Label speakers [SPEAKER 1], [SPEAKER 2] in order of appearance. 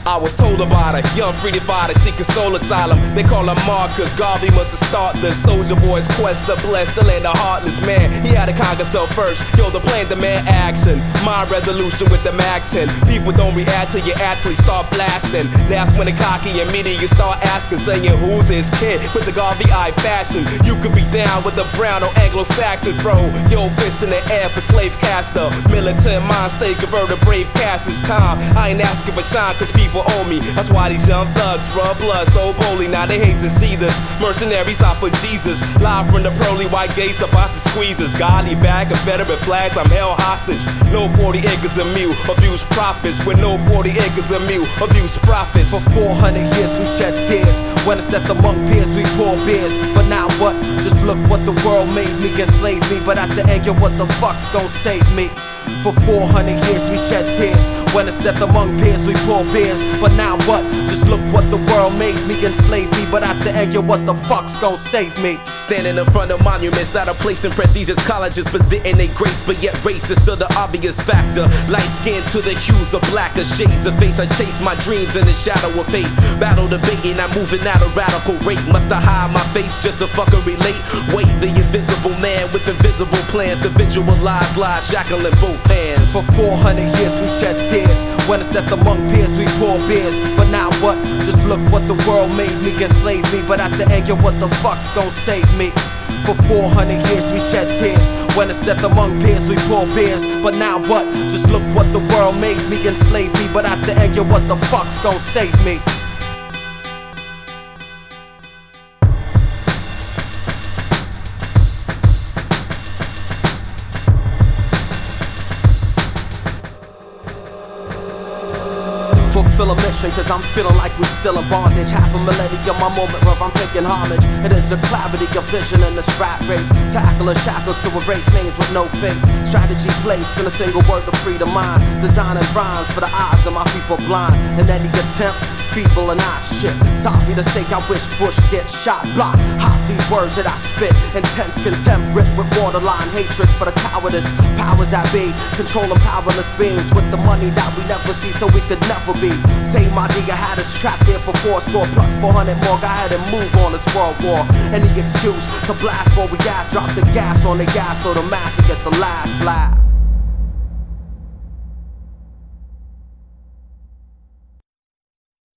[SPEAKER 1] I was told about a young freedom fighter seeking soul asylum. They call him Marcus Garvey, must have started the soldier boy's quest to bless the land of heartless man. He had to conquer self first. Yo, the plan demand action. My resolution with the Mac 10. People don't react till you actually start blasting. That's when the cocky and media start asking, saying, who's this kid with the Garvey eye fashion? You could be down with the brown or Anglo-Saxon, bro. Yo, fists in the air for slave caster. Militant mind state converted brave cast. It's time. I ain't asking for shine cause people owe me. That's why these young thugs rub blood so boldly. Now they hate to see this. Mercenaries out for Jesus. Live from the pearly white gates about the squeezers. Godly bag of veteran flags, I'm held hostage. No 40 acres of mule, abuse profits. With no 40 acres of mule, abuse profits.
[SPEAKER 2] For 400 years we shed tears. When it's that among peers we pour beers. But now what? Just look what the world made me, enslaved me. But at the end, yo, what the fuck's gon' save me? For 400 years we shed tears. When it's death among peers, we pour beers. But now what? Just look what the world made me, enslaved me. But at the end, yo, what the fuck's gon' save me?
[SPEAKER 1] Standing in front of monuments, not a place in prestigious colleges, presenting a grace, but yet race is still the obvious factor. Light skin to the hues of blacker shades of face. I chase my dreams in the shadow of fate. Battle debating, I'm moving at a radical rate. Must I hide my face just to fucking relate? Wait, the invisible man with invisible plans to visualize lies, shackling both hands.
[SPEAKER 2] For 400 years we shed tears. When it's death among peers, we pour beers. But now what? Just look what the world made me, enslaved me. But at the end, yo, what the fuck's gon' save me? For 400 years we shed tears. When it's death among peers, we pour beers. But now what? Just look what the world made me, enslaved me. But at the end, yo, what the fuck's gon' save me? Fulfill a mission, cause I'm feeling like we're still in bondage. Half a millennium, my moment where I'm paying homage. It is a clarity of vision in this rat race. Tackling shackles to erase names with no face. Strategy placed in a single word to free the mind. Designing rhymes for the eyes of my people blind. In any attempt, feeble and I shit. Sorry to say I wish Bush get shot. Block, hop these words that I spit. Intense contempt, ripped with borderline hatred for the cowardice. Powers that be, controlling powerless beings with the money that we never see, so we could never be. Same idea had us trapped here for 400 plus 400 more. Go ahead and move on this world war. Any excuse to blast while we gas, drop the gas on the gas so the mass will get the last laugh.